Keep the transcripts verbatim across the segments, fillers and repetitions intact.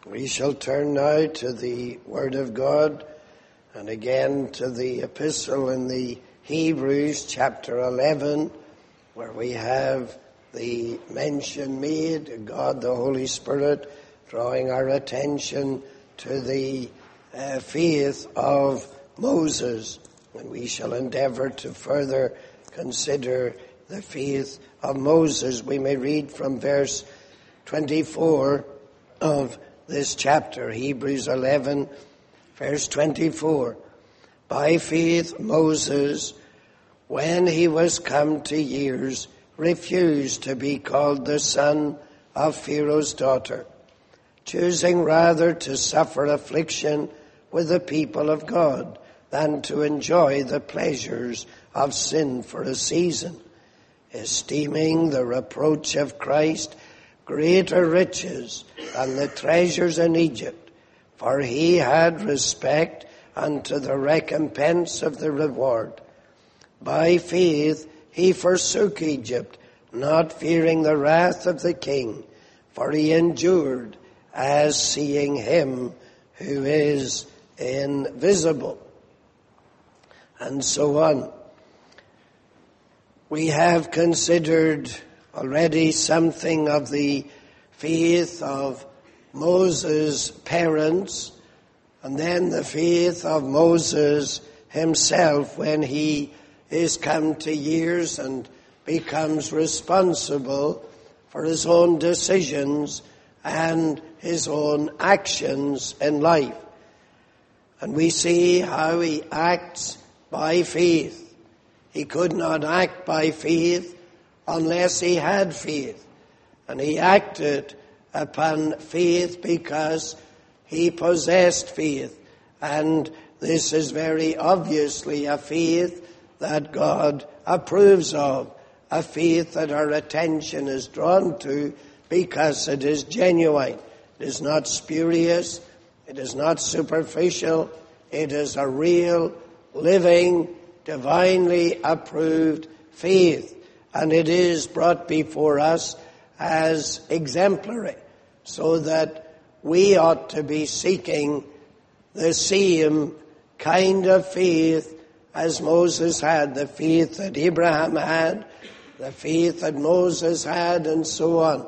We shall turn now to the Word of God and again to the epistle in the Hebrews chapter eleven, where we have the mention made, God the Holy Spirit drawing our attention to the uh, faith of Moses. And we shall endeavour to further consider the faith of Moses. We may read from verse twenty-four of this chapter, Hebrews eleven, verse twenty-four. By faith Moses, when he was come to years, refused to be called the son of Pharaoh's daughter, choosing rather to suffer affliction with the people of God than to enjoy the pleasures of sin for a season, esteeming the reproach of Christ greater riches than the treasures in Egypt, for he had respect unto the recompense of the reward. By faith he forsook Egypt, not fearing the wrath of the king, for he endured as seeing him who is invisible. And so on. We have considered already something of the faith of Moses' parents, and then the faith of Moses himself when he is come to years and becomes responsible for his own decisions and his own actions in life. And we see how he acts by faith. He could not act by faith unless he had faith. And he acted upon faith because he possessed faith. And this is very obviously a faith that God approves of, a faith that our attention is drawn to because it is genuine. It is not spurious. It is not superficial. It is a real, living, divinely approved faith. And it is brought before us as exemplary, so that we ought to be seeking the same kind of faith as Moses had, the faith that Abraham had, the faith that Moses had, and so on.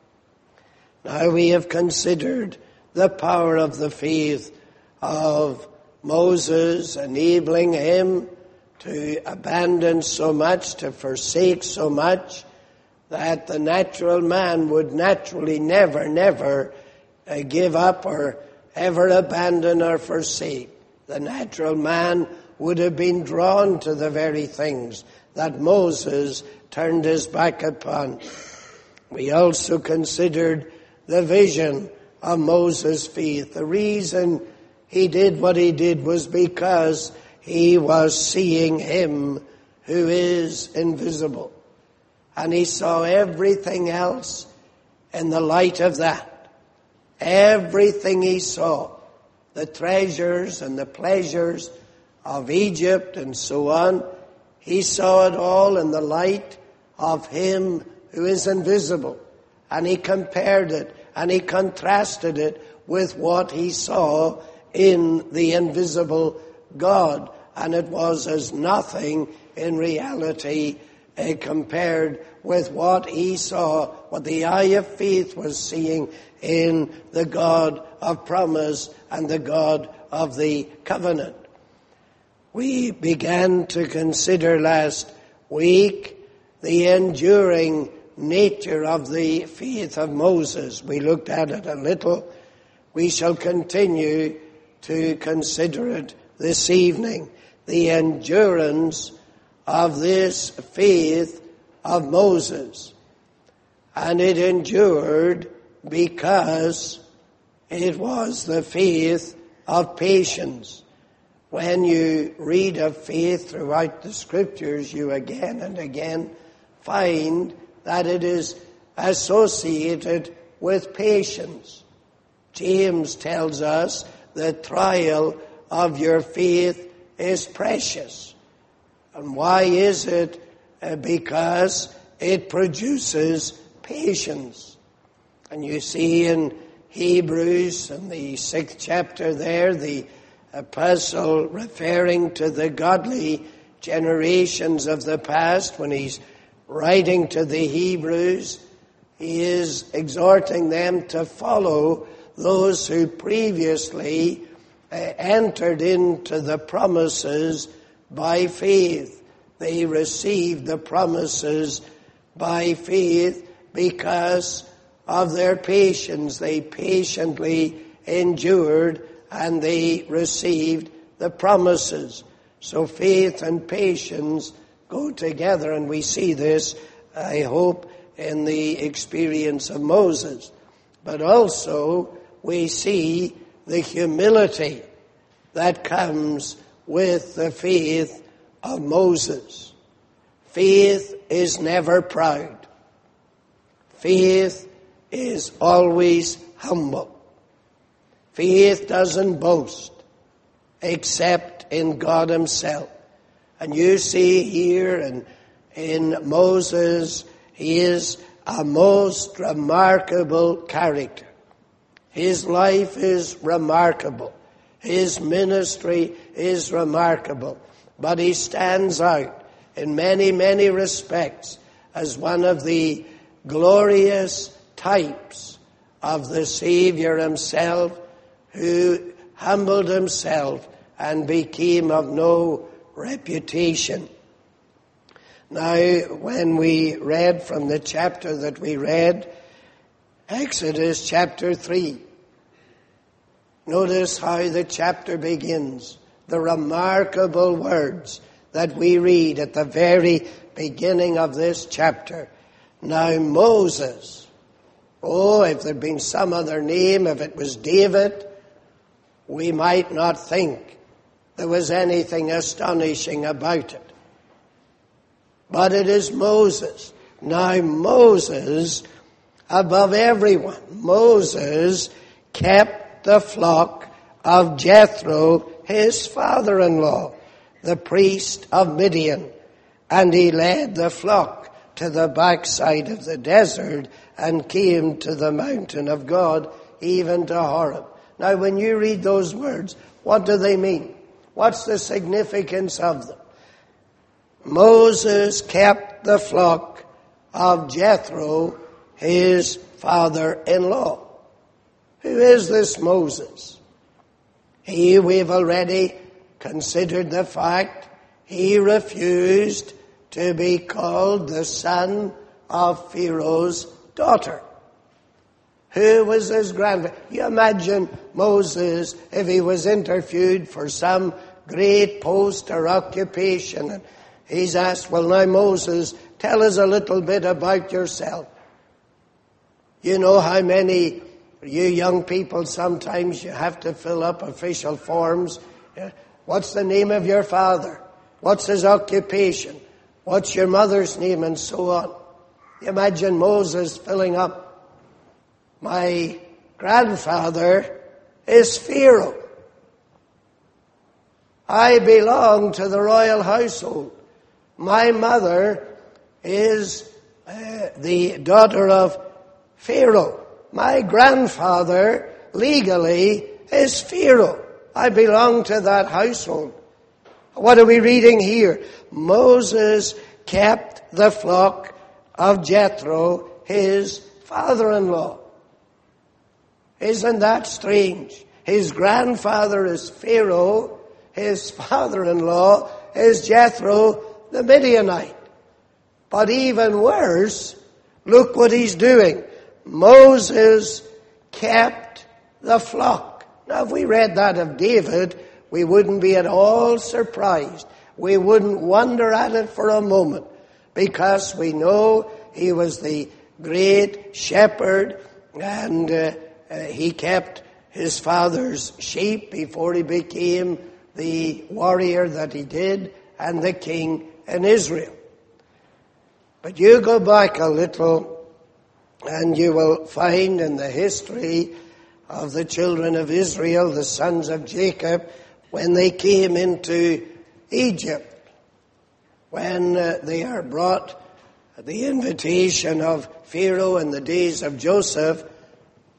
Now we have considered the power of the faith of Moses, enabling him to abandon so much, to forsake so much, that the natural man would naturally never, never uh, give up or ever abandon or forsake. The natural man would have been drawn to the very things that Moses turned his back upon. We also considered the vision of Moses' faith. The reason he did what he did was because he was seeing him who is invisible. And he saw everything else in the light of that. Everything he saw, the treasures and the pleasures of Egypt and so on, he saw it all in the light of him who is invisible. And he compared it and he contrasted it with what he saw in the invisible God. And it was as nothing in reality uh, compared with what he saw, what the eye of faith was seeing in the God of promise and the God of the covenant. We began to consider last week the enduring nature of the faith of Moses. We looked at it a little. We shall continue to consider it this evening. The endurance of this faith of Moses. And it endured because it was the faith of patience. When you read of faith throughout the scriptures, you again and again find that it is associated with patience. James tells us the trial of your faith is precious. And why is it? Uh, because it produces patience. And you see in Hebrews, in the sixth chapter there, the apostle referring to the godly generations of the past, when he's writing to the Hebrews, he is exhorting them to follow those who previously uh, entered into the promises by faith. They received the promises by faith because of their patience. They patiently endured and they received the promises. So faith and patience go together, and we see this, I hope, in the experience of Moses. But also we see the humility that comes with the faith of Moses. Faith is never proud. Faith is always humble. Faith doesn't boast except in God himself. And you see here in, in Moses, he is a most remarkable character. His life is remarkable. His ministry is remarkable. But he stands out in many, many respects as one of the glorious types of the Savior himself, who humbled himself and became of no reputation. Now, when we read from the chapter that we read, Exodus chapter three, notice how the chapter begins. The remarkable words that we read at the very beginning of this chapter. Now Moses, oh, if there'd been some other name, if it was David, we might not think there was anything astonishing about it. But it is Moses. Now Moses, above everyone, Moses kept the flock of Jethro, his father-in-law, the priest of Midian, and he led the flock to the backside of the desert and came to the mountain of God, even to Horeb. Now, when you read those words, what do they mean? What's the significance of them? Moses kept the flock of Jethro, his father-in-law. Who is this Moses? He, we've already considered the fact, he refused to be called the son of Pharaoh's daughter. Who was his grandfather? You imagine Moses, if he was interviewed for some great post or occupation, and he's asked, well, now Moses, tell us a little bit about yourself. You know how many, you young people, sometimes you have to fill up official forms. What's the name of your father? What's his occupation? What's your mother's name? And so on. You imagine Moses filling up. My grandfather is Pharaoh. I belong to the royal household. My mother is uh, the daughter of Pharaoh. My grandfather, legally, is Pharaoh. I belong to that household. What are we reading here? Moses kept the flock of Jethro, his father-in-law. Isn't that strange? His grandfather is Pharaoh, his father-in-law is Jethro the Midianite. But even worse, look what he's doing. Moses kept the flock. Now, if we read that of David, we wouldn't be at all surprised. We wouldn't wonder at it for a moment, because we know he was the great shepherd, and uh, uh, he kept his father's sheep before he became the warrior that he did and the king in Israel. But you go back a little and you will find in the history of the children of Israel, the sons of Jacob, when they came into Egypt, when uh, they are brought at the invitation of Pharaoh in the days of Joseph,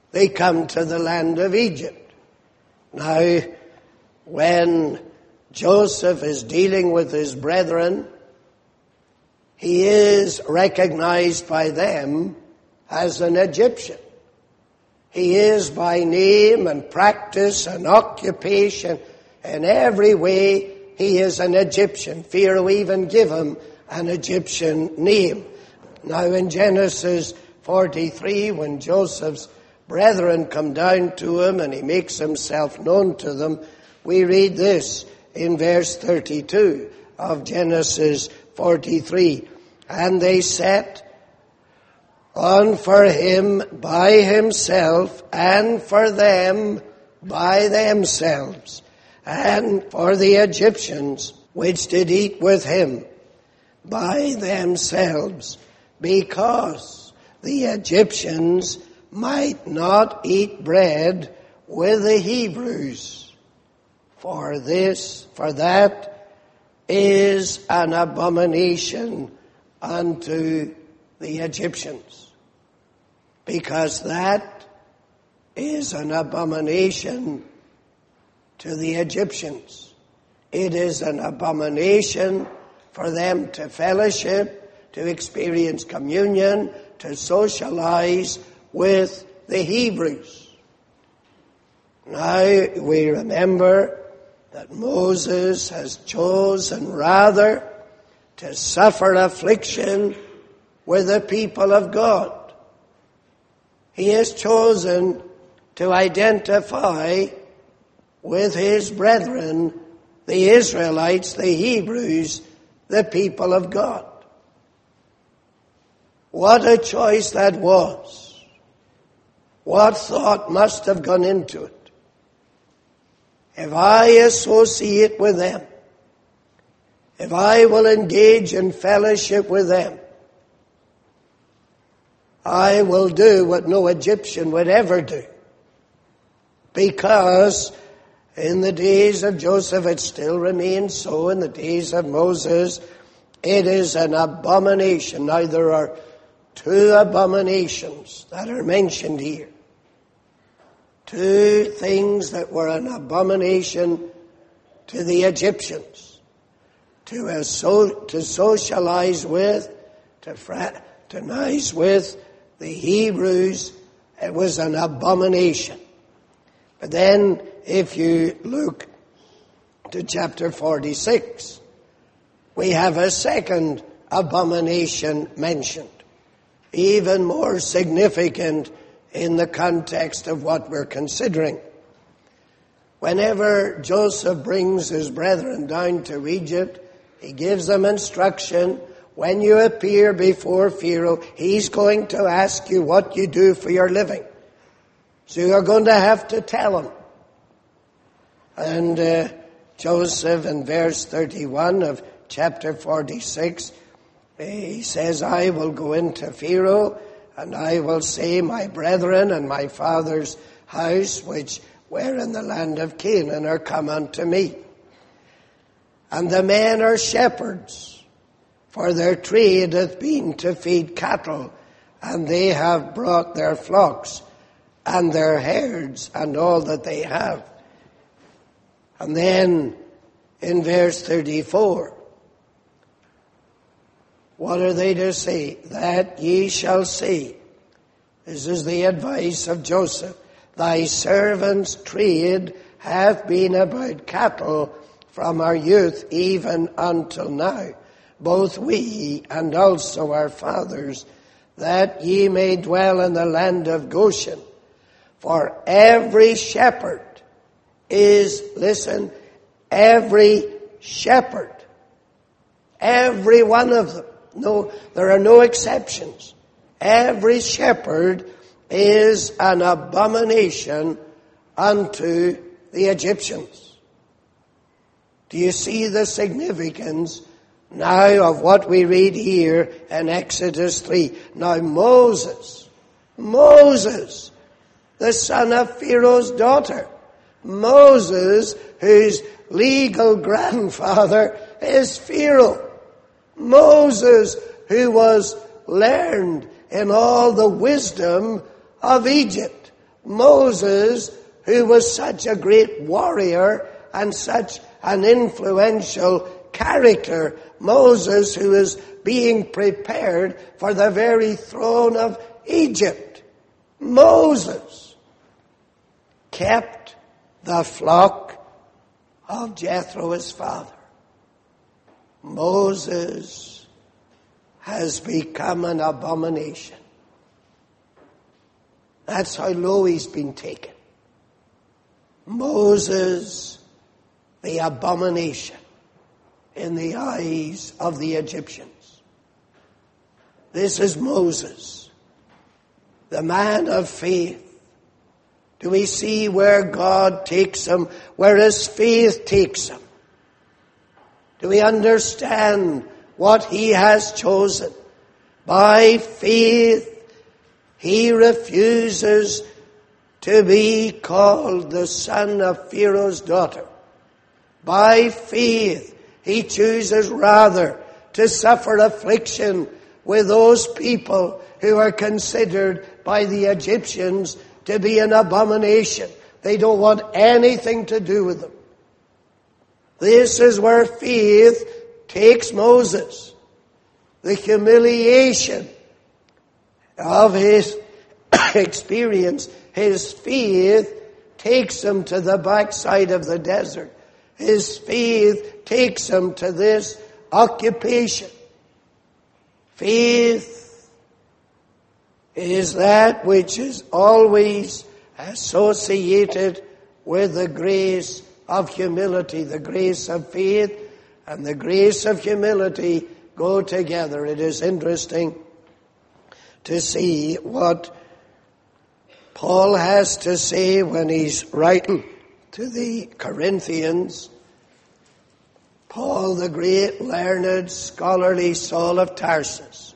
they come to the land of Egypt. Now, when Joseph is dealing with his brethren, he is recognized by them as an Egyptian. He is by name and practice and occupation, in every way he is an Egyptian. Pharaoh even give him an Egyptian name. Now in Genesis forty-three, when Joseph's brethren come down to him and he makes himself known to them, we read this in verse thirty-two of Genesis forty-three. And they set on for him by himself, and for them by themselves, and for the Egyptians which did eat with him by themselves, because the Egyptians might not eat bread with the Hebrews. For this, for that is an abomination unto the Egyptians. Because that is an abomination to the Egyptians. It is an abomination for them to fellowship, to experience communion, to socialize with the Hebrews. Now we remember that Moses has chosen rather to suffer affliction with the people of God. He has chosen to identify with his brethren, the Israelites, the Hebrews, the people of God. What a choice that was. What thought must have gone into it? If I associate with them, if I will engage in fellowship with them, I will do what no Egyptian would ever do. Because in the days of Joseph, it still remains so. In the days of Moses, it is an abomination. Now there are two abominations that are mentioned here. Two things that were an abomination to the Egyptians. To, uh, so, to socialize with, to fraternize with the Hebrews, it was an abomination. But then, if you look to chapter forty-six, we have a second abomination mentioned, even more significant in the context of what we're considering. Whenever Joseph brings his brethren down to Egypt, he gives them instruction. When you appear before Pharaoh, he's going to ask you what you do for your living. So you're going to have to tell him. And uh, Joseph, in verse thirty-one of chapter forty-six, he says, I will go into Pharaoh, and I will say, my brethren and my father's house, which were in the land of Canaan, are come unto me. And the men are shepherds, for their trade hath been to feed cattle, and they have brought their flocks and their herds and all that they have. And then in verse thirty-four, what are they to say? That ye shall say, this is the advice of Joseph, thy servant's trade hath been about cattle from our youth even until now, both we and also our fathers, that ye may dwell in the land of Goshen. For every shepherd is, listen, every shepherd, every one of them, no, there are no exceptions. Every shepherd is an abomination unto the Egyptians. Do you see the significance now of what we read here in Exodus three? Now Moses, Moses, the son of Pharaoh's daughter, Moses, whose legal grandfather is Pharaoh, Moses, who was learned in all the wisdom of Egypt, Moses, who was such a great warrior and such an influential character. Moses, who is being prepared for the very throne of Egypt. Moses kept the flock of Jethro, his father. Moses has become an abomination. That's how low he's been taken. Moses, the abomination in the eyes of the Egyptians. This is Moses, the man of faith. Do we see where God takes him, where his faith takes him? Do we understand what he has chosen? By faith, he refuses to be called the son of Pharaoh's daughter. By faith, he chooses rather to suffer affliction with those people who are considered by the Egyptians to be an abomination. They don't want anything to do with them. This is where faith takes Moses. The humiliation of his experience, his faith takes him to the backside of the desert. His faith takes him to this occupation. Faith is that which is always associated with the grace of humility. The grace of faith and the grace of humility go together. It is interesting to see what Paul has to say when he's writing to the Corinthians. Paul, the great, learned, scholarly Saul of Tarsus,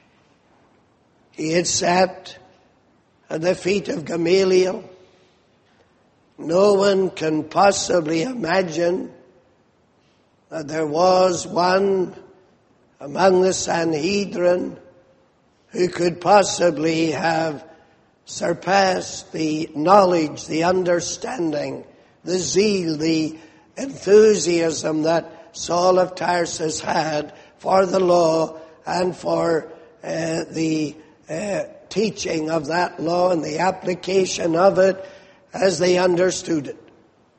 he had sat at the feet of Gamaliel. No one can possibly imagine that there was one among the Sanhedrin who could possibly have surpassed the knowledge, the understanding, the zeal, the enthusiasm that Saul of Tarsus had for the law and for uh, the uh, teaching of that law and the application of it as they understood it.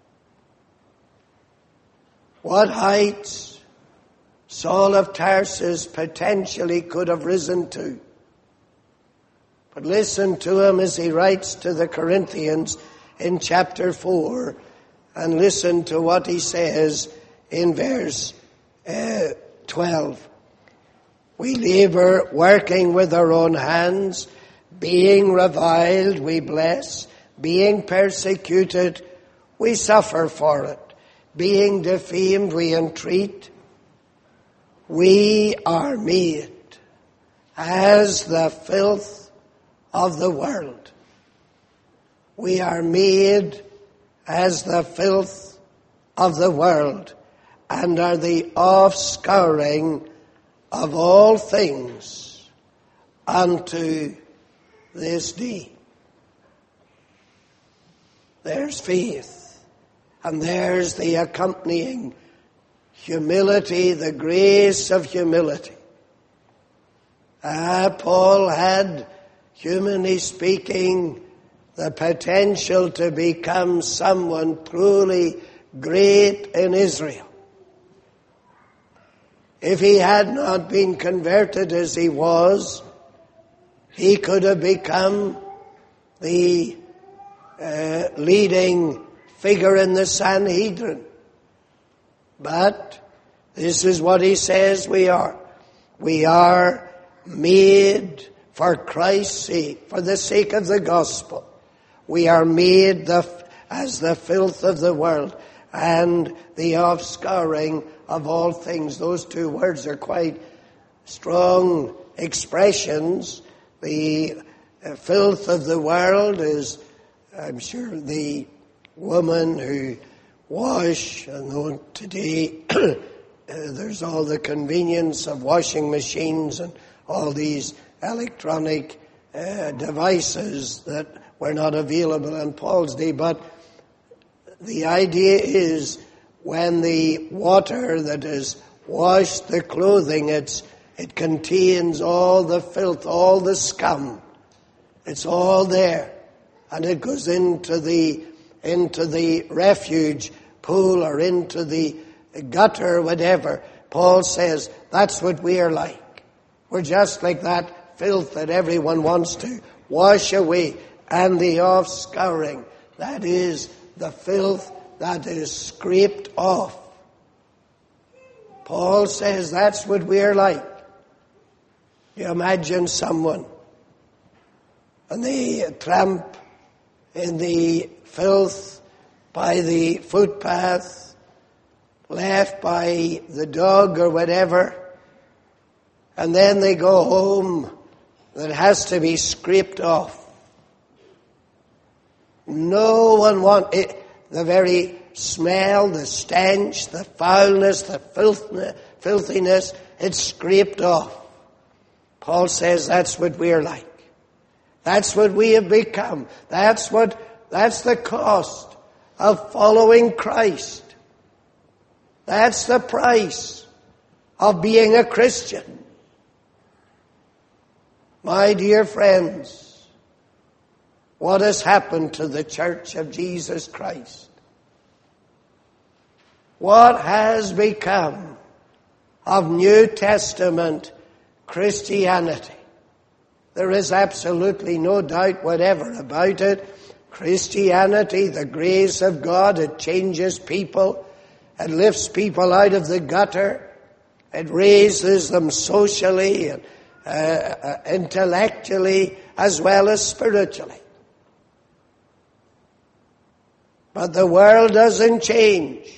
What heights Saul of Tarsus potentially could have risen to. But listen to him as he writes to the Corinthians in chapter four, and listen to what he says in verse uh, twelve. We labor working with our own hands, being reviled we bless, being persecuted we suffer for it, being defamed we entreat. We are made as the filth of the world. We are made as the filth of the world, and are the offscouring of all things unto this day. There's faith, and there's the accompanying humility, the grace of humility. Ah, Paul had, humanly speaking, the potential to become someone truly great in Israel. If he had not been converted as he was, he could have become the uh, leading figure in the Sanhedrin. But this is what he says we are. We are made for Christ's sake, for the sake of the gospel. We are made the, as the filth of the world and the offscouring of all things. Those two words are quite strong expressions. The uh, filth of the world is, I'm sure, the woman who wash, and though today uh, there's all the convenience of washing machines and all these electronic uh, devices that were not available in Paul's day, but the idea is when the water that has washed the clothing, it's, it contains all the filth, all the scum. It's all there. And it goes into the, into the refuge pool or into the gutter or whatever. Paul says that's what we are like. We're just like that filth that everyone wants to wash away. And the offscouring, that is the filth that is scraped off. Paul says that's what we're like. You imagine someone and they tramp in the filth by the footpath, left by the dog or whatever, and then they go home that has to be scraped off. No one wants it. The very smell, the stench, the foulness, the filthiness, it's scraped off. Paul says that's what we're like. That's what we have become. That's what, that's the cost of following Christ. That's the price of being a Christian. My dear friends, what has happened to the Church of Jesus Christ? What has become of New Testament Christianity? There is absolutely no doubt whatever about it. Christianity, the grace of God, it changes people. It lifts people out of the gutter. It raises them socially and uh, uh, intellectually as well as spiritually. But the world doesn't change.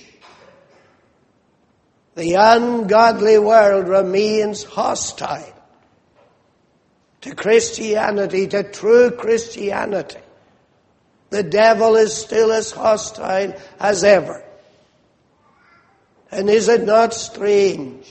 The ungodly world remains hostile to Christianity, to true Christianity. The devil is still as hostile as ever. And is it not strange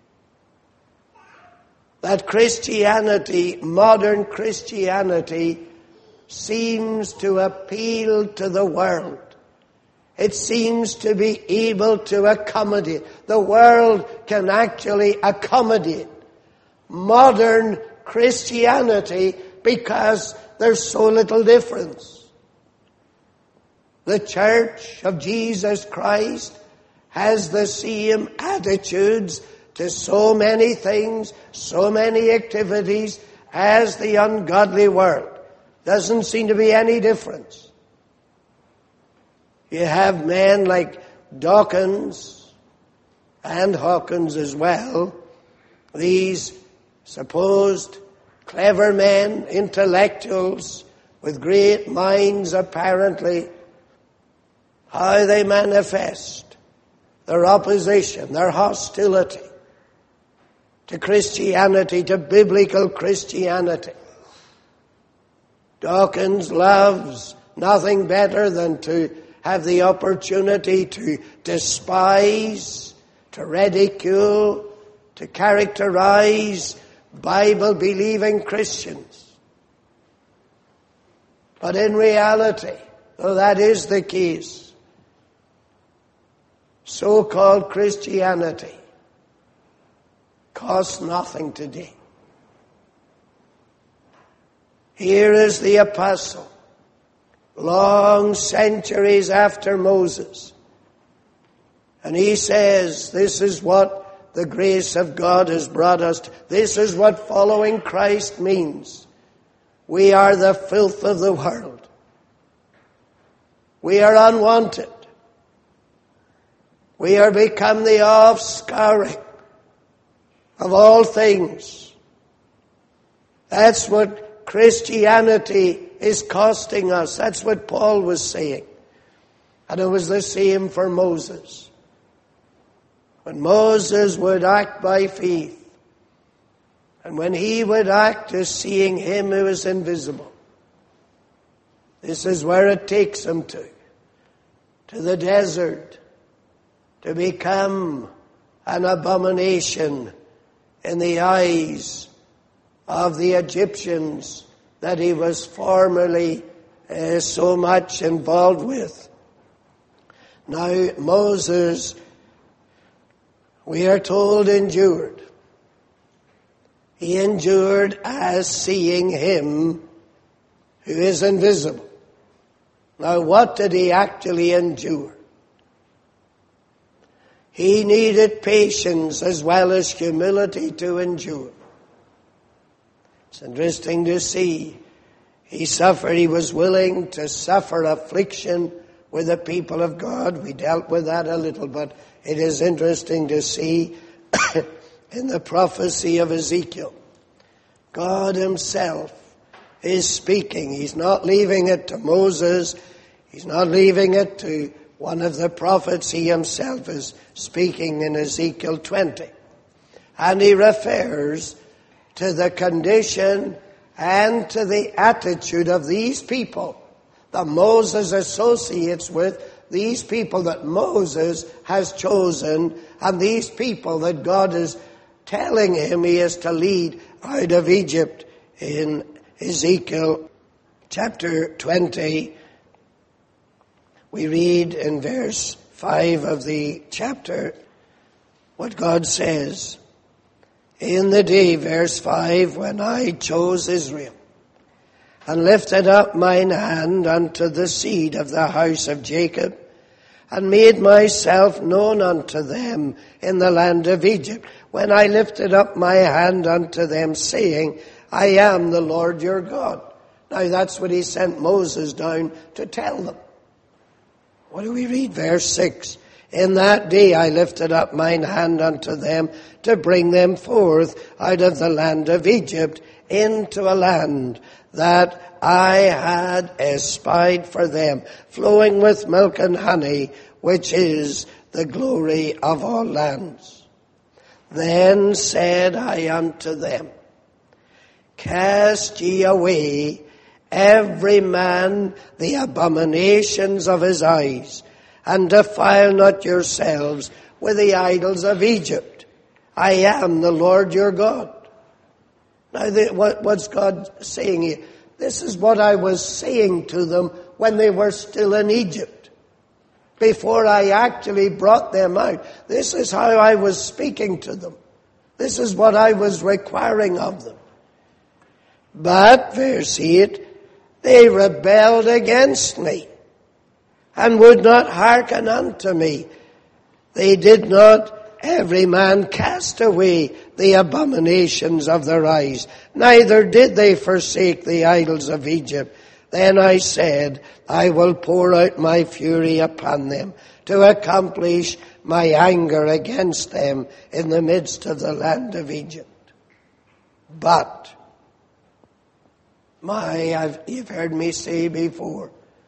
that Christianity, modern Christianity, seems to appeal to the world? It seems to be able to accommodate. The world can actually accommodate modern Christianity because there's so little difference. The Church of Jesus Christ has the same attitudes to so many things, so many activities as the ungodly world. Doesn't seem to be any difference. You have men like Dawkins and Hawkins as well, these supposed clever men, intellectuals with great minds apparently, how they manifest their opposition, their hostility to Christianity, to biblical Christianity. Dawkins loves nothing better than to have the opportunity to despise, to ridicule, to characterize Bible-believing Christians. But in reality, though that is the case, so-called Christianity costs nothing today. Here is the apostle, long centuries after Moses. And he says, this is what the grace of God has brought us to. This is what following Christ means. We are the filth of the world. We are unwanted. We are become the offscouring of all things. That's what Christianity is costing us. That's what Paul was saying. And it was the same for Moses. When Moses would act by faith, and when he would act as seeing him who is invisible, this is where it takes him to. To the desert, to become an abomination in the eyes of the Egyptians that he was formerly uh, so much involved with. Now, Moses, we are told, endured. He endured as seeing him who is invisible. Now, what did he actually endure? He needed patience as well as humility to endure. It's interesting to see. He suffered, he was willing to suffer affliction with the people of God. We dealt with that a little, but it is interesting to see in the prophecy of Ezekiel, God himself is speaking. He's not leaving it to Moses. He's not leaving it to one of the prophets. He himself is speaking in Ezekiel twenty. And he refers to the condition and to the attitude of these people that Moses associates with, these people that Moses has chosen, and these people that God is telling him he is to lead out of Egypt. In Ezekiel chapter twenty, we read in verse five of the chapter what God says. In the day, verse five, when I chose Israel, and lifted up mine hand unto the seed of the house of Jacob, and made myself known unto them in the land of Egypt, when I lifted up my hand unto them, saying, I am the Lord your God. Now that's what he sent Moses down to tell them. What do we read? Verse six. In that day I lifted up mine hand unto them to bring them forth out of the land of Egypt into a land that I had espied for them, flowing with milk and honey, which is the glory of all lands. Then said I unto them, cast ye away every man the abominations of his eyes, and defile not yourselves with the idols of Egypt. I am the Lord your God. Now, the, what, what's God saying here? This is what I was saying to them when they were still in Egypt, before I actually brought them out. This is how I was speaking to them. This is what I was requiring of them. But, verse eight, they rebelled against me, and would not hearken unto me. They did not every man cast away the abominations of their eyes, neither did they forsake the idols of Egypt. Then I said, I will pour out my fury upon them, to accomplish my anger against them in the midst of the land of Egypt. But, my, I've, you've heard me say before,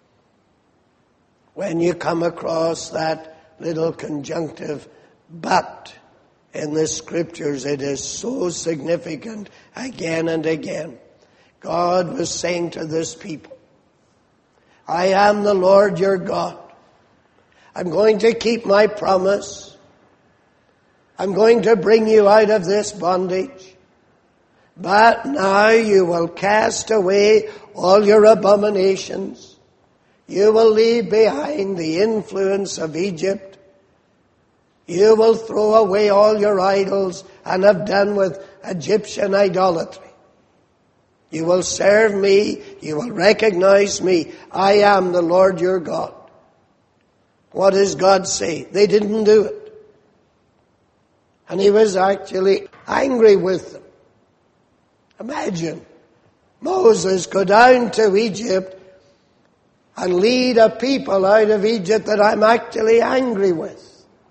when you come across that little conjunctive, but, in the scriptures, it is so significant again and again. God was saying to this people, I am the Lord your God. I'm going to keep my promise. I'm going to bring you out of this bondage. But now you will cast away all your abominations. You will leave behind the influence of Egypt. You will throw away all your idols and have done with Egyptian idolatry. You will serve me. You will recognize me. I am the Lord your God. What does God say? They didn't do it. And he was actually angry with them. Imagine Moses go down to Egypt and lead a people out of Egypt that I'm actually angry with.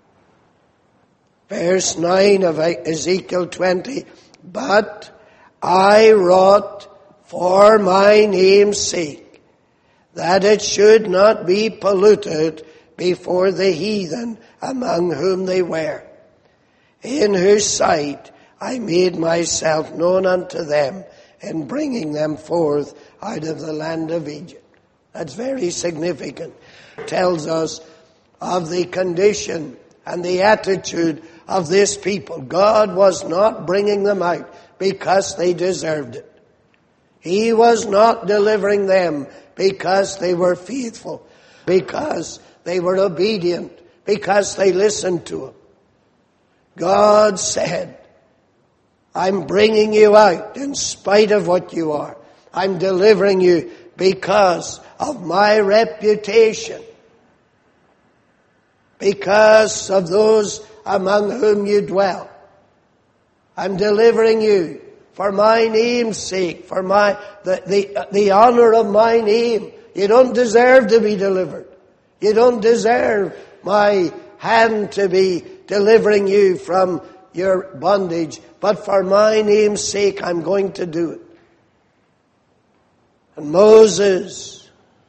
Verse nine of Ezekiel twenty, but I wrought for my name's sake, that it should not be polluted before the heathen among whom they were, in whose sight I made myself known unto them in bringing them forth out of the land of Egypt. That's very significant. It tells us of the condition and the attitude of this people. God was not bringing them out because they deserved it. He was not delivering them because they were faithful, because they were obedient, because they listened to him. God said, I'm bringing you out in spite of what you are. I'm delivering you because of my reputation, because of those among whom you dwell. I'm delivering you for my name's sake, for my the, the, the honor of my name. You don't deserve to be delivered. You don't deserve my hand to be delivering you from your bondage. But for my name's sake, I'm going to do it. And Moses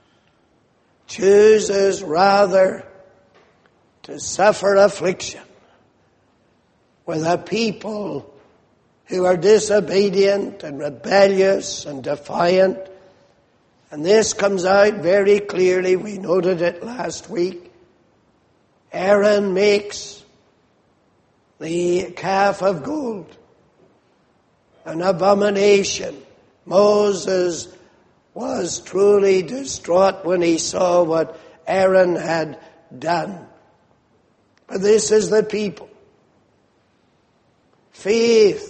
chooses rather to suffer affliction with a people who are disobedient and rebellious and defiant. And this comes out very clearly. We noted it last week. Aaron makes the calf of gold an abomination. Moses was truly distraught when he saw what Aaron had done. But this is the people. Faith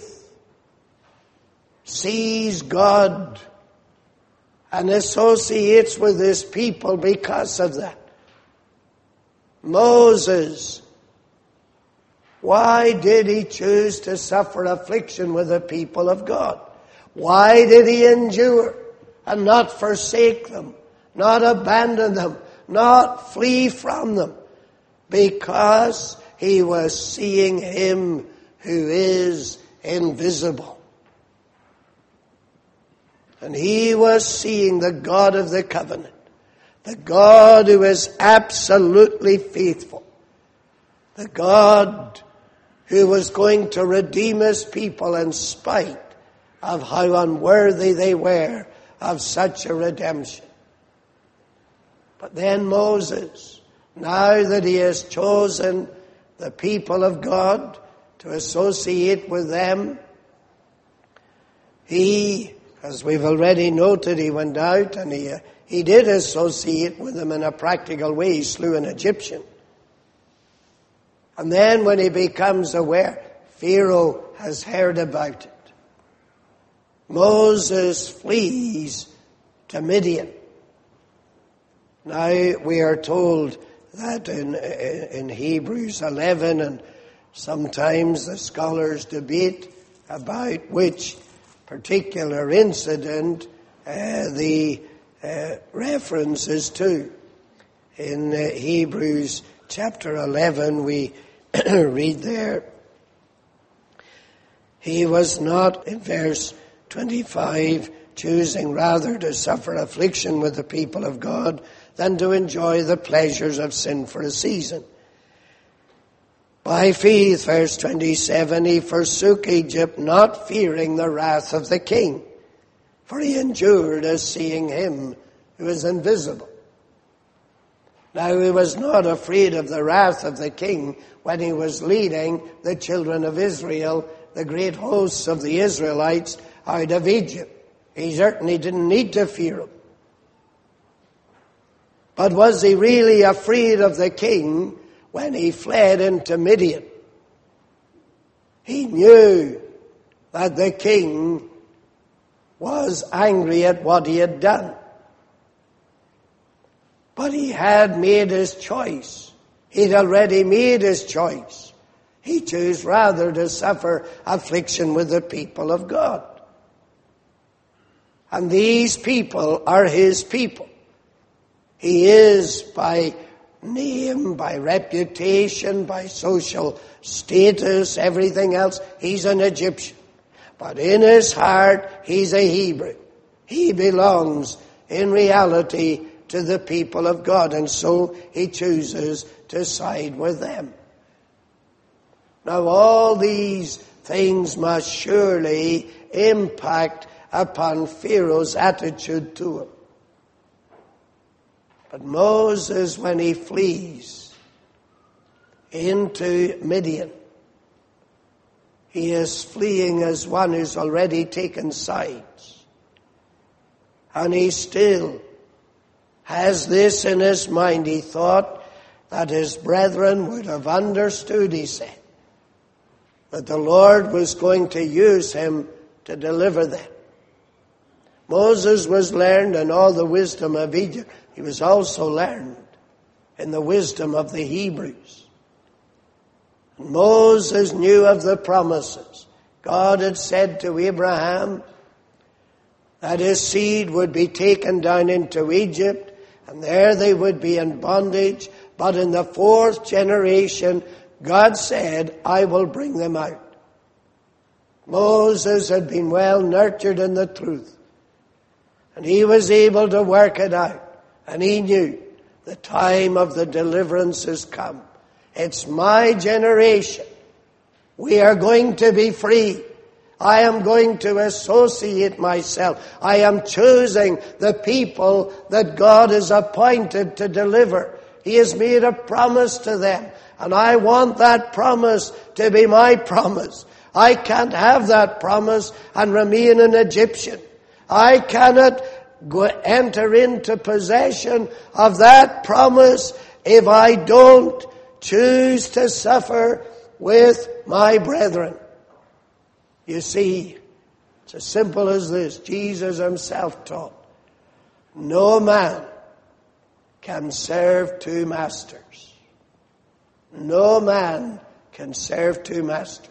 sees God and associates with his people because of that. Moses, why did he choose to suffer affliction with the people of God? Why did he endure and not forsake them, not abandon them, not flee from them? Because he was seeing him who is invisible. And he was seeing the God of the covenant, the God who is absolutely faithful, the God who was going to redeem his people in spite of how unworthy they were of such a redemption. But then Moses, now that he has chosen the people of God to associate with them, he, as we've already noted, he went out and he, uh, he did associate with them in a practical way. He slew an Egyptian. And then when he becomes aware, Pharaoh has heard about it. Moses flees to Midian. Now we are told that in, in Hebrews eleven, and sometimes the scholars debate about which particular incident uh, the uh, reference is to. In uh, Hebrews chapter eleven, we read there, he was not, in verse twenty-five, choosing rather to suffer affliction with the people of God than to enjoy the pleasures of sin for a season. By faith, verse twenty-seven, he forsook Egypt, not fearing the wrath of the king, for he endured as seeing him who is invisible. Now he was not afraid of the wrath of the king when he was leading the children of Israel, the great hosts of the Israelites, out of Egypt. He certainly didn't need to fear him. But was he really afraid of the king when he fled into Midian? He knew that the king was angry at what he had done. But he had made his choice. He'd already made his choice. He chose rather to suffer affliction with the people of God. And these people are his people. He is by name, by reputation, by social status, everything else, he's an Egyptian. But in his heart, he's a Hebrew. He belongs, in reality, to the people of God, and so he chooses to side with them. Now, all these things must surely impact upon Pharaoh's attitude to him. But Moses, when he flees into Midian, he is fleeing as one who's already taken sides. And he still has this in his mind. He thought that his brethren would have understood, he said, that the Lord was going to use him to deliver them. Moses was learned in all the wisdom of Egypt. He was also learned in the wisdom of the Hebrews. And Moses knew of the promises. God had said to Abraham that his seed would be taken down into Egypt, and there they would be in bondage. But in the fourth generation, God said, I will bring them out. Moses had been well nurtured in the truth, and he was able to work it out. And he knew the time of the deliverance has come. It's my generation. We are going to be free. I am going to associate myself. I am choosing the people that God has appointed to deliver. He has made a promise to them, and I want that promise to be my promise. I can't have that promise and remain an Egyptian. I cannot go enter into possession of that promise if I don't choose to suffer with my brethren. You see, it's as simple as this. Jesus himself taught, no man can serve two masters. No man can serve two masters.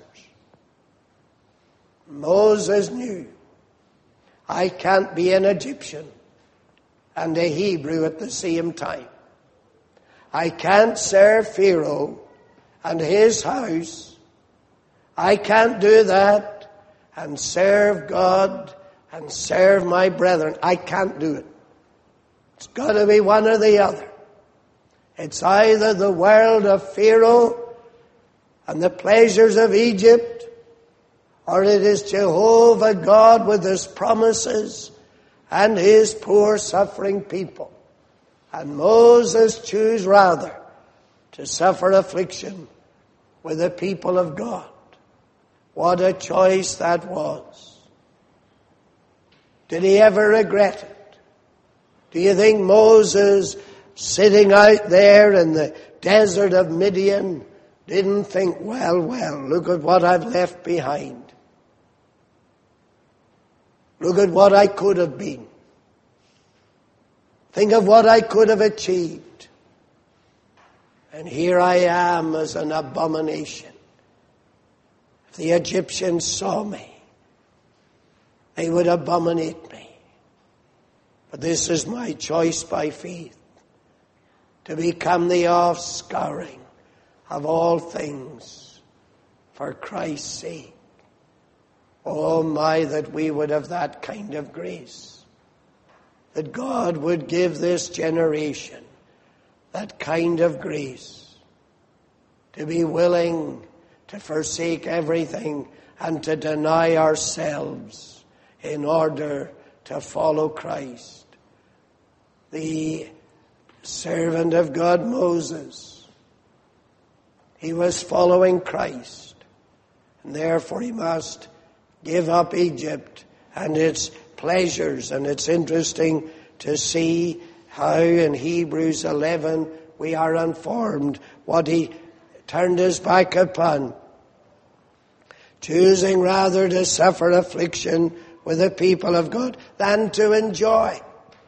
Moses knew, I can't be an Egyptian and a Hebrew at the same time. I can't serve Pharaoh and his house. I can't do that and serve God and serve my brethren. I can't do it. It's got to be one or the other. It's either the world of Pharaoh and the pleasures of Egypt, or it is Jehovah God with his promises and his poor suffering people. And Moses chose rather to suffer affliction with the people of God. What a choice that was. Did he ever regret it? Do you think Moses, sitting out there in the desert of Midian, didn't think, well, well, look at what I've left behind. Look at what I could have been. Think of what I could have achieved. And here I am as an abomination. If the Egyptians saw me, they would abominate me. But this is my choice by faith, to become the offscouring of all things for Christ's sake. Oh my, that we would have that kind of grace. That God would give this generation that kind of grace. To be willing to forsake everything and to deny ourselves in order to follow Christ. The servant of God, Moses, he was following Christ. And therefore he must give up Egypt and its pleasures. And it's interesting to see how in Hebrews eleven we are informed what he turned his back upon. Choosing rather to suffer affliction with the people of God than to enjoy.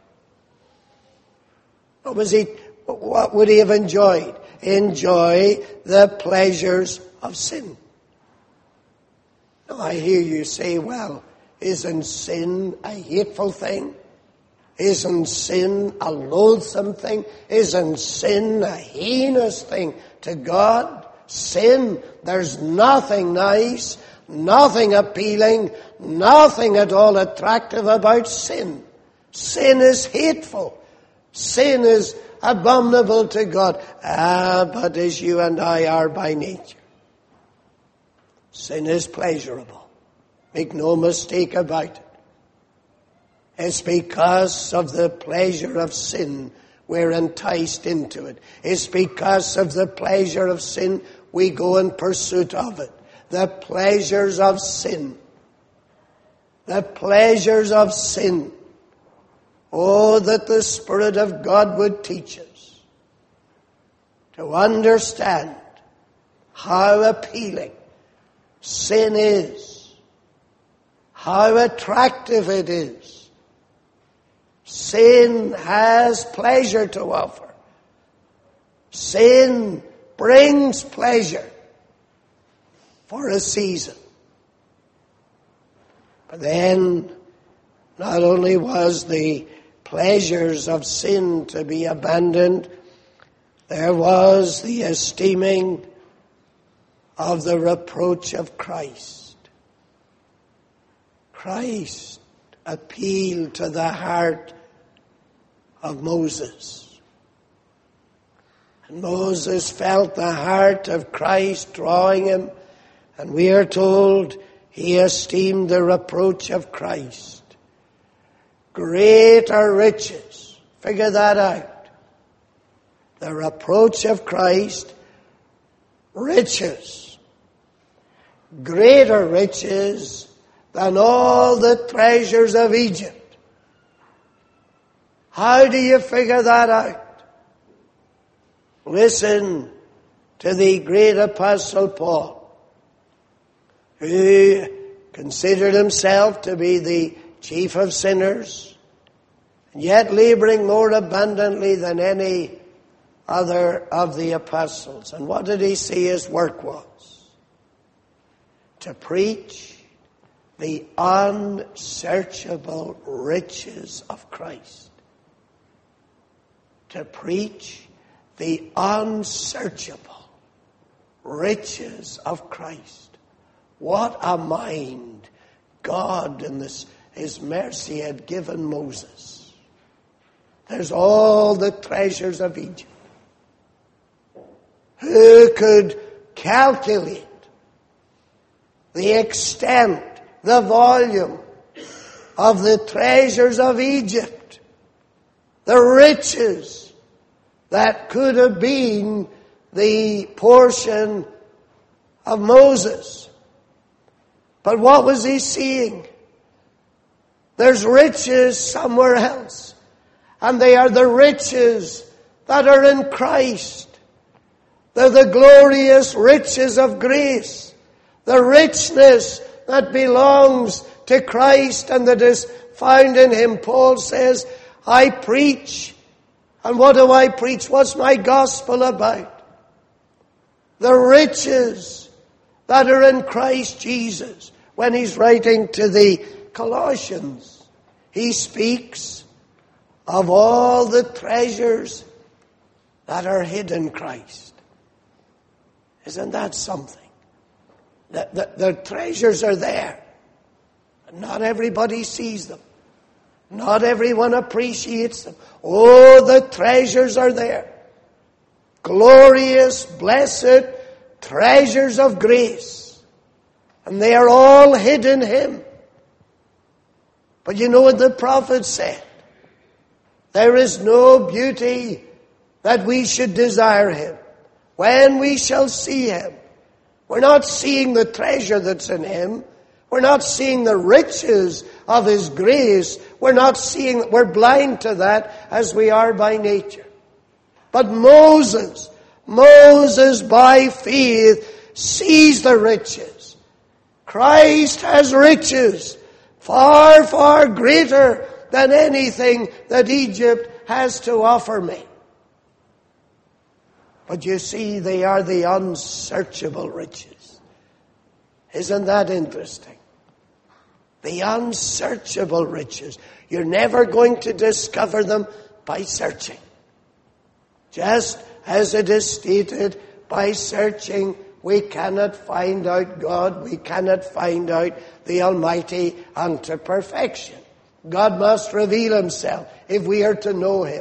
What was he, what would he have enjoyed? Enjoy the pleasures of sin. Now I hear you say, well, isn't sin a hateful thing? Isn't sin a loathsome thing? Isn't sin a heinous thing to God? Sin, there's nothing nice, nothing appealing, nothing at all attractive about sin. Sin is hateful. Sin is abominable to God. Ah, but as you and I are by nature, sin is pleasurable. Make no mistake about it. It's because of the pleasure of sin we're enticed into it. It's because of the pleasure of sin we go in pursuit of it. The pleasures of sin. The pleasures of sin. Oh, that the Spirit of God would teach us to understand how appealing sin is, how attractive it is. Sin has pleasure to offer. Sin brings pleasure for a season. But then, not only was the pleasures of sin to be abandoned, there was the esteeming of the reproach of Christ. Christ appealed to the heart of Moses. And Moses felt the heart of Christ drawing him, and we are told he esteemed the reproach of Christ. Greater riches. Figure that out. The reproach of Christ, riches. Greater riches than all the treasures of Egypt. How do you figure that out? Listen to the great Apostle Paul, who considered himself to be the chief of sinners, and yet laboring more abundantly than any other of the apostles. And what did he see his work was? To preach the unsearchable riches of Christ. To preach the unsearchable riches of Christ. What a mind God in this, His mercy had given Moses. There's all the treasures of Egypt. Who could calculate the extent, the volume of the treasures of Egypt? The riches that could have been the portion of Moses. But what was he seeing? There's riches somewhere else. And they are the riches that are in Christ. They're the glorious riches of grace. The richness that belongs to Christ and that is found in Him. Paul says, I preach. And what do I preach? What's my gospel about? The riches that are in Christ Jesus. When he's writing to the Colossians, he speaks of all the treasures that are hid in Christ. Isn't that something? The, the, the treasures are there. Not everybody sees them. Not everyone appreciates them. Oh, the treasures are there. Glorious, blessed treasures of grace. And they are all hid in Him. But you know what the prophet said? There is no beauty that we should desire Him. When we shall see Him, we're not seeing the treasure that's in Him. We're not seeing the riches of His grace. We're not seeing, we're blind to that as we are by nature. But Moses, Moses by faith sees the riches. Christ has riches far, far greater than anything that Egypt has to offer me. But you see, they are the unsearchable riches. Isn't that interesting? The unsearchable riches. You're never going to discover them by searching. Just as it is stated, by searching we cannot find out God. We cannot find out the Almighty unto perfection. God must reveal Himself if we are to know Him.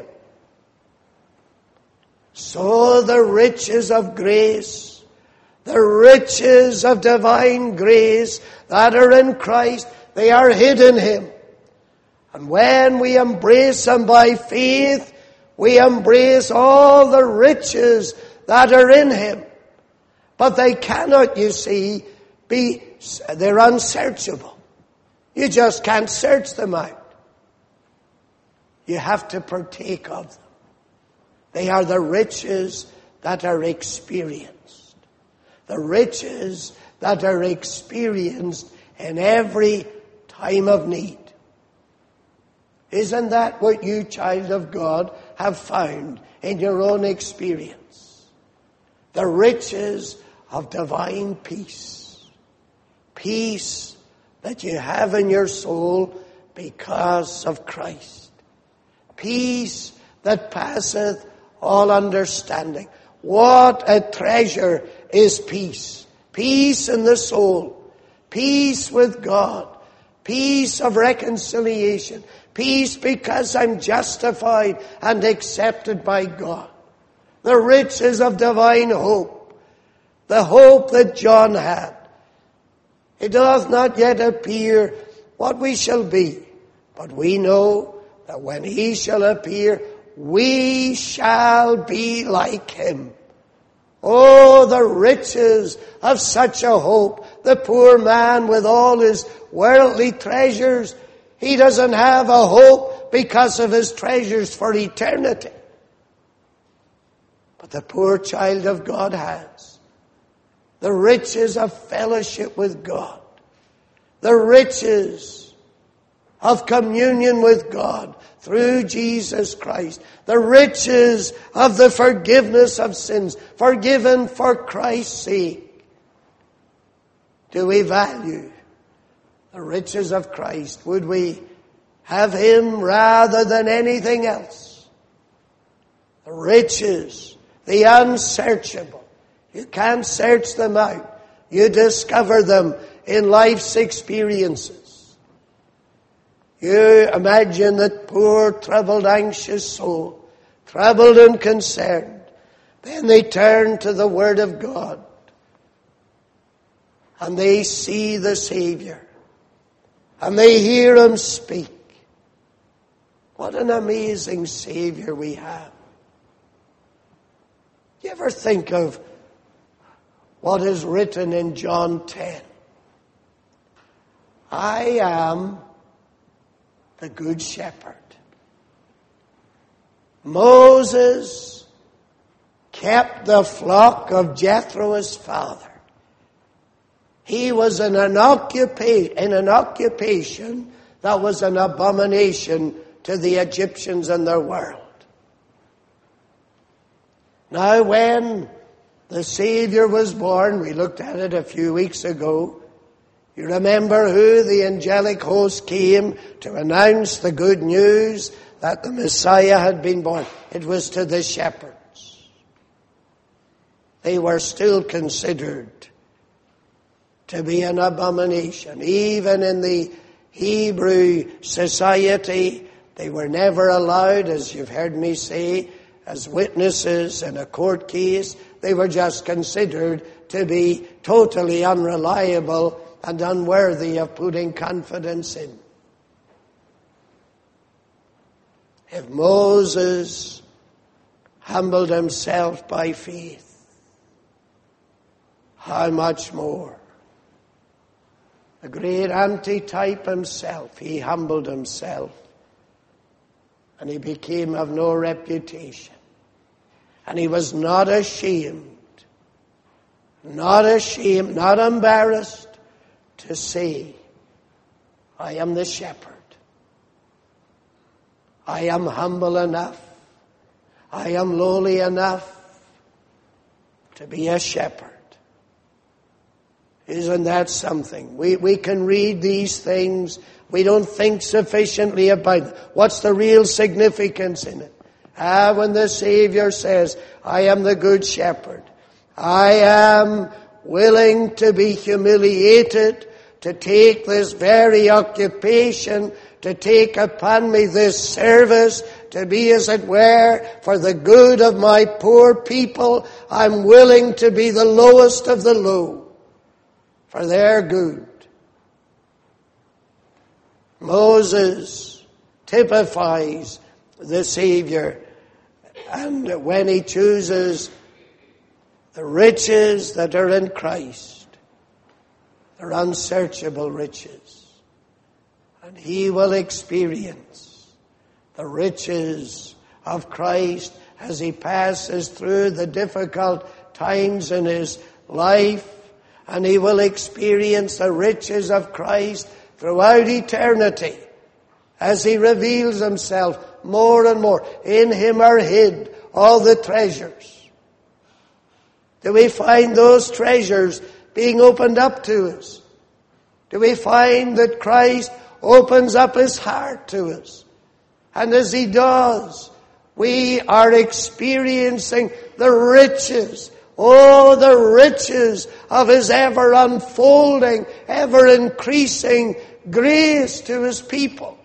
So the riches of grace, the riches of divine grace that are in Christ, they are hid in Him. And when we embrace Him by faith, we embrace all the riches that are in Him. But they cannot, you see, be, they're unsearchable. You just can't search them out. You have to partake of them. They are the riches that are experienced. The riches that are experienced in every time of need. Isn't that what you, child of God, have found in your own experience? The riches of divine peace. Peace that you have in your soul because of Christ. Peace that passeth all understanding. What a treasure is peace. Peace in the soul. Peace with God. Peace of reconciliation. Peace because I'm justified and accepted by God. The riches of divine hope. The hope that John had. It doth not yet appear what we shall be, but we know that when he shall appear, we shall be like him. Oh, the riches of such a hope. The poor man with all his worldly treasures, he doesn't have a hope because of his treasures for eternity. But the poor child of God has the riches of fellowship with God. The riches of communion with God through Jesus Christ. The riches of the forgiveness of sins, forgiven for Christ's sake. Do we value the riches of Christ? Would we have him rather than anything else? The riches, the unsearchable. You can't search them out. You discover them in life's experiences. You imagine that poor, troubled, anxious soul, troubled and concerned. Then they turn to the Word of God. And they see the Savior. And they hear him speak. What an amazing Savior we have. You ever think of what is written in John ten? I am the Good Shepherd. Moses kept the flock of Jethro, his father. He was in an, occupa- in an occupation that was an abomination to the Egyptians and their world. Now when the Savior was born, we looked at it a few weeks ago, you remember who the angelic host came to announce the good news that the Messiah had been born. It was to the shepherds. They were still considered to be an abomination. Even in the Hebrew society, they were never allowed, as you've heard me say, as witnesses in a court case. They were just considered to be totally unreliable and unworthy of putting confidence in. If Moses humbled himself by faith, how much more? The great antitype himself, he humbled himself. And he became of no reputation. And he was not ashamed, not ashamed, not embarrassed to say, I am the shepherd. I am humble enough. I am lowly enough to be a shepherd. Isn't that something? We, we can read these things. We don't think sufficiently about it. What's the real significance in it? Ah, when the Savior says, I am the good shepherd. I am willing to be humiliated, to take this very occupation, to take upon me this service, to be, as it were, for the good of my poor people. I'm willing to be the lowest of the low, for their good. Moses typifies the Savior, and when he chooses the riches that are in Christ, they're unsearchable riches, and he will experience the riches of Christ as he passes through the difficult times in his life, and he will experience the riches of Christ throughout eternity as he reveals himself more and more. In him are hid all the treasures. Do we find those treasures being opened up to us? Do we find that Christ opens up his heart to us? And as he does, we are experiencing the riches, oh, the riches of his ever unfolding, ever increasing grace to his people.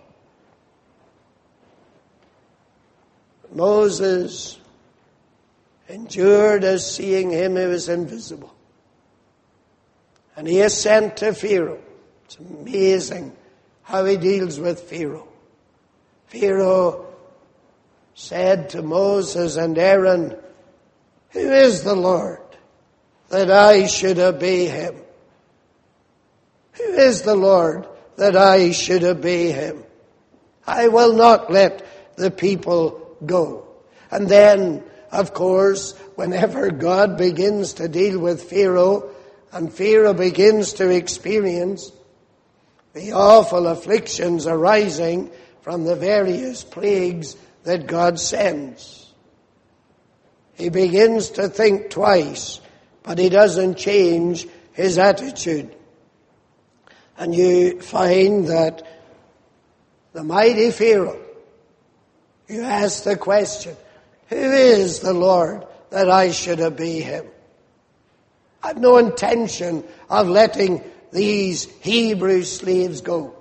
Moses endured as seeing him who was invisible. And he is sent to Pharaoh. It's amazing how he deals with Pharaoh. Pharaoh said to Moses and Aaron, "Who is the Lord that I should obey him? Who is the Lord that I should obey him? I will not let the people go." And then, of course, whenever God begins to deal with Pharaoh, and Pharaoh begins to experience the awful afflictions arising from the various plagues that God sends, he begins to think twice, but he doesn't change his attitude. And you find that the mighty Pharaoh, you ask the question, "Who is the Lord that I should obey him? I've no intention of letting these Hebrew slaves go.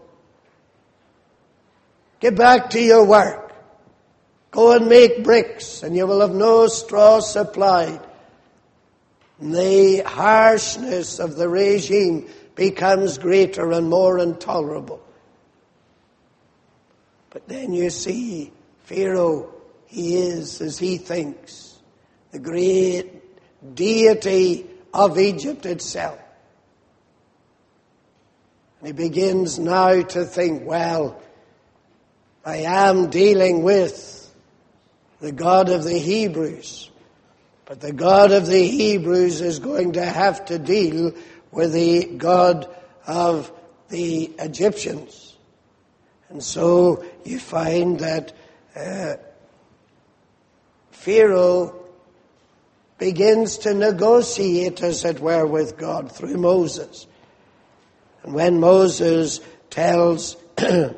Get back to your work. Go and make bricks, and you will have no straw supplied." And the harshness of the regime becomes greater and more intolerable. But then you see Pharaoh, he is, as he thinks, the great deity of Egypt itself. And he begins now to think, well, I am dealing with the God of the Hebrews, but the God of the Hebrews is going to have to deal with the God of the Egyptians. And so you find that uh, Pharaoh begins to negotiate, as it were, with God through Moses. And when Moses tells uh,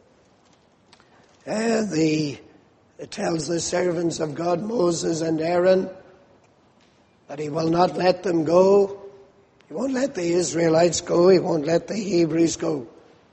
the tells the servants of God, Moses and Aaron, that he will not let them go, he won't let the Israelites go, he won't let the Hebrews go.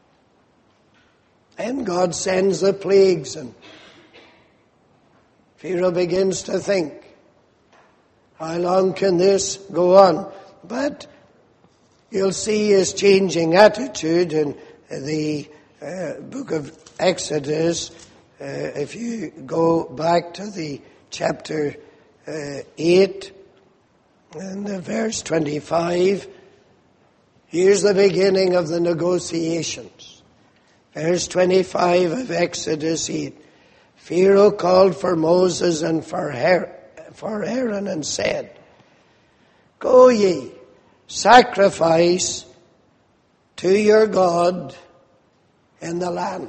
And God sends the plagues, and Pharaoh begins to think, how long can this go on? But you'll see his changing attitude in the uh, book of Exodus. Uh, if you go back to the chapter uh, eight and the verse twenty-five, here's the beginning of the negotiations. Verse twenty-five of Exodus eight. Pharaoh called for Moses and for Her- for Aaron and said, "Go ye, sacrifice to your God in the land."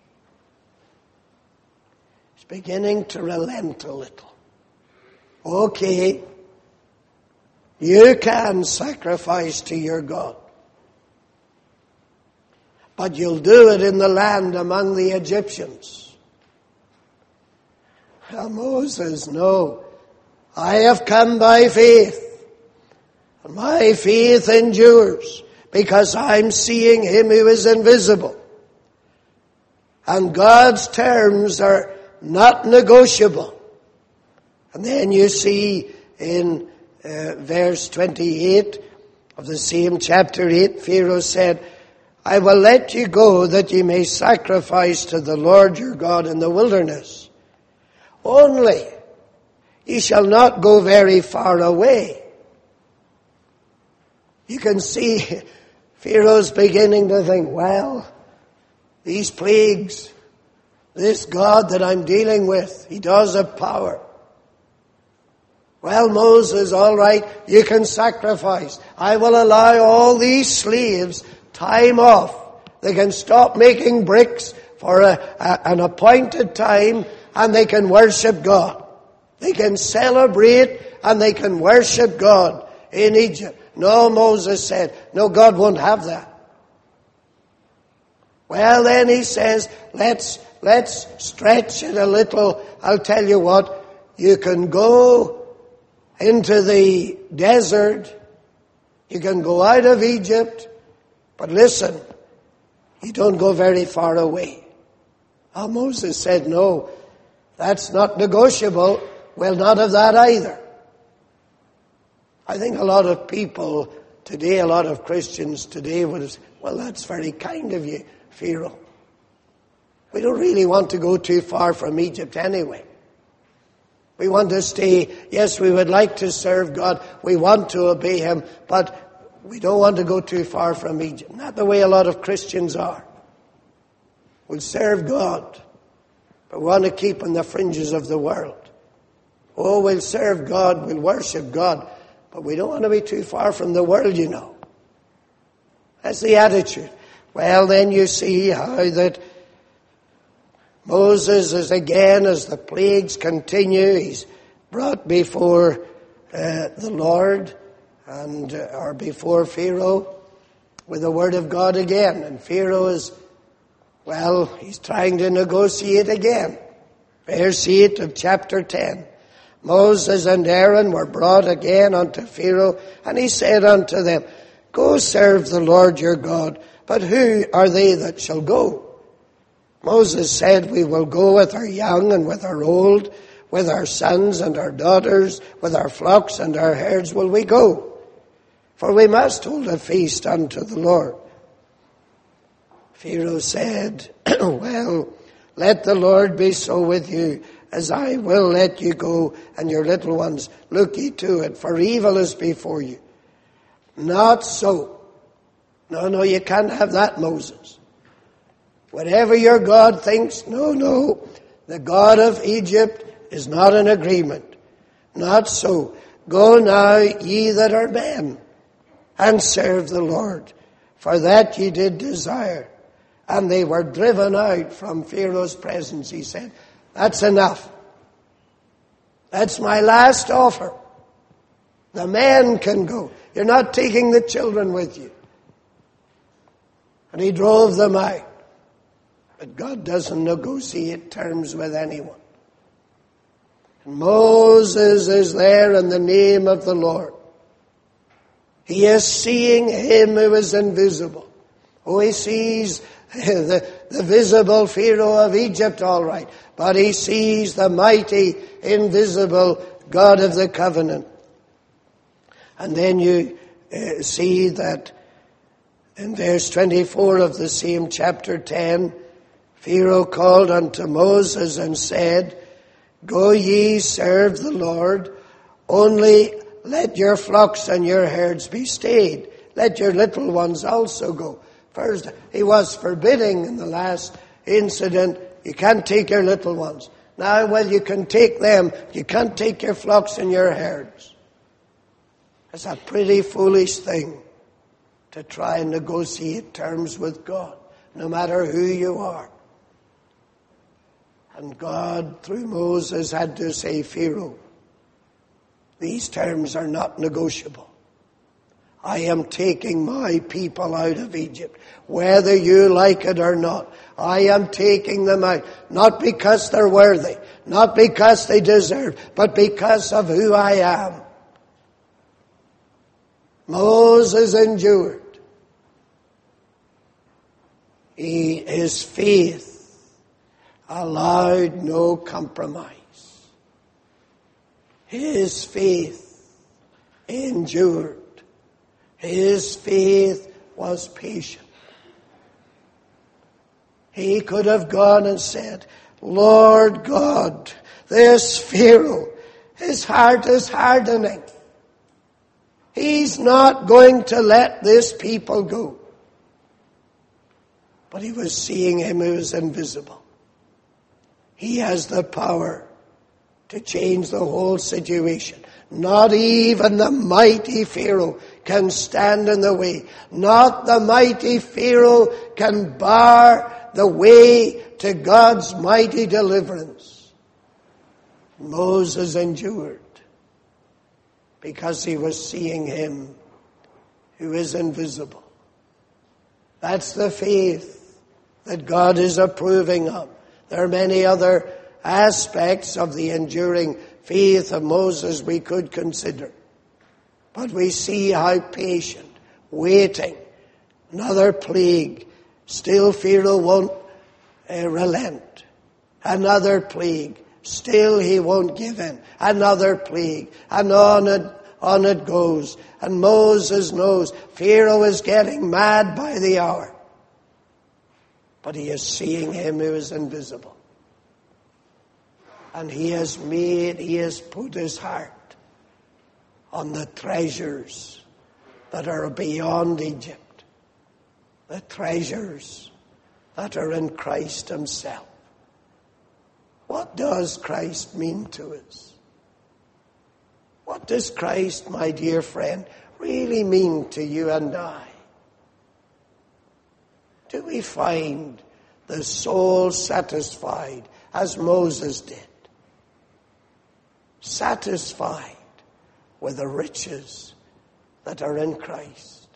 He's beginning to relent a little. Okay, you can sacrifice to your God, but you'll do it in the land among the Egyptians. Well, Moses, no. I have come by faith. And my faith endures because I'm seeing him who is invisible. And God's terms are not negotiable. And then you see in uh, verse twenty-eight of the same chapter eight, Pharaoh said, "I will let you go that you may sacrifice to the Lord your God in the wilderness. Only ye shall not go very far away." You can see Pharaoh's beginning to think, well, these plagues, This God that I'm dealing with, He does have power. Well, Moses, all right, you can sacrifice. I will allow all these slaves time off. They can stop making bricks for a, a, an appointed time, and they can worship God. They can celebrate and they can worship God in Egypt. No, Moses said, no, God won't have that. Well, then he says, let's, let's stretch it a little. I'll tell you what, you can go into the desert. You can go out of Egypt. But listen, you don't go very far away. Oh, Moses said, no, that's not negotiable. Well, not of that either. I think a lot of people today, a lot of Christians today would say, well, that's very kind of you, Pharaoh. We don't really want to go too far from Egypt anyway. We want to stay, yes, we would like to serve God. We want to obey Him, but we don't want to go too far from Egypt. Not the way a lot of Christians are. We'll serve God, but we want to keep on the fringes of the world. Oh, we'll serve God, we'll worship God, but we don't want to be too far from the world, you know. That's the attitude. Well, then you see how that Moses is again, as the plagues continue, he's brought before uh, the Lord and uh, or before Pharaoh with the word of God again. And Pharaoh is, well, he's trying to negotiate again. Verse eight of chapter ten. Moses and Aaron were brought again unto Pharaoh, and he said unto them, go serve the Lord your God, but who are they that shall go? Moses said, we will go with our young and with our old, with our sons and our daughters, with our flocks and our herds will we go. For we must hold a feast unto the Lord. Pharaoh said, well, let the Lord be so with you, as I will let you go, and your little ones. Look ye to it, for evil is before you. Not so. No, no, you can't have that, Moses. Whatever your God thinks, no, no. The God of Egypt is not in agreement. Not so. Go now, ye that are men, and serve the Lord, for that ye did desire. And they were driven out from Pharaoh's presence, he said. That's enough. That's my last offer. The men can go. You're not taking the children with you. And he drove them out. But God doesn't negotiate terms with anyone. And Moses is there in the name of the Lord. He is seeing him who is invisible. Oh, he sees the, the visible Pharaoh of Egypt, all right. But he sees the mighty, invisible God of the covenant. And then you uh, see that in verse twenty-four of the same chapter ten, Pharaoh called unto Moses and said, go ye serve the Lord, only let your flocks and your herds be stayed. Let your little ones also go. First, he was forbidding in the last incident, you can't take your little ones. Now, well, you can take them, you can't take your flocks and your herds. It's a pretty foolish thing to try and negotiate terms with God, no matter who you are. And God, through Moses, had to say, Pharaoh, these terms are not negotiable. I am taking my people out of Egypt, whether you like it or not. I am taking them out, not because they're worthy, not because they deserve, but because of who I am. Moses endured. He, his faith allowed no compromise. His faith endured. His faith was patient. He could have gone and said, Lord God, this Pharaoh, his heart is hardening. He's not going to let this people go. But he was seeing him who was invisible. He has the power to change the whole situation. Not even the mighty Pharaoh can stand in the way. Not the mighty Pharaoh can bar the way to God's mighty deliverance. Moses endured because he was seeing him who is invisible. That's the faith that God is approving of. There are many other aspects of the enduring faith of Moses we could consider. But we see how patient, waiting, another plague. Still Pharaoh won't uh, relent. Another plague. Still he won't give in. Another plague. And on it, on it goes. And Moses knows Pharaoh is getting mad by the hour. But he is seeing him who is invisible. And he has made, he has put his heart on the treasures that are beyond Egypt. The treasures that are in Christ himself. What does Christ mean to us? What does Christ, my dear friend, really mean to you and I? Do we find the soul satisfied as Moses did? Satisfied with the riches that are in Christ.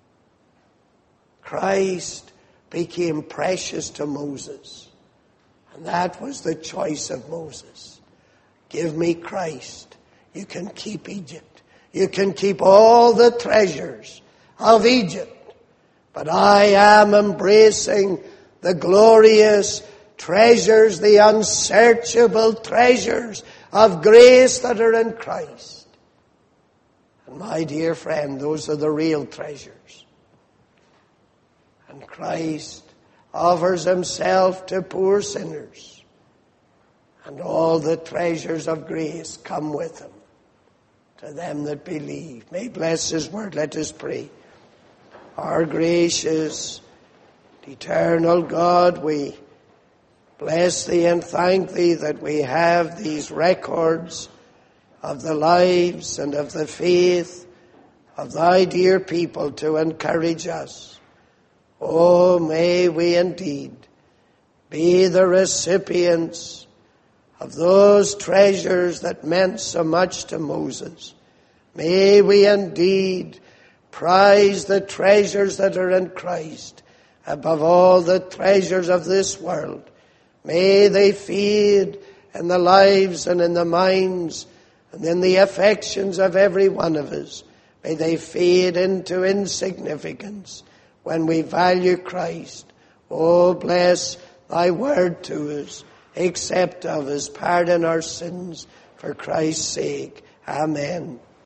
Christ became precious to Moses. And that was the choice of Moses. Give me Christ. You can keep Egypt. You can keep all the treasures of Egypt. But I am embracing the glorious treasures, the unsearchable treasures of grace that are in Christ. And my dear friend, those are the real treasures. And Christ offers himself to poor sinners. And all the treasures of grace come with him to them that believe. May he bless his word. Let us pray. Our gracious, eternal God, we bless thee and thank thee that we have these records of the lives and of the faith of thy dear people to encourage us. Oh, may we indeed be the recipients of those treasures that meant so much to Moses. May we indeed prize the treasures that are in Christ above all the treasures of this world. May they feed in the lives and in the minds and in the affections of every one of us. May they fade into insignificance when we value Christ. Oh, bless thy word to us. Accept of us. Pardon our sins for Christ's sake. Amen.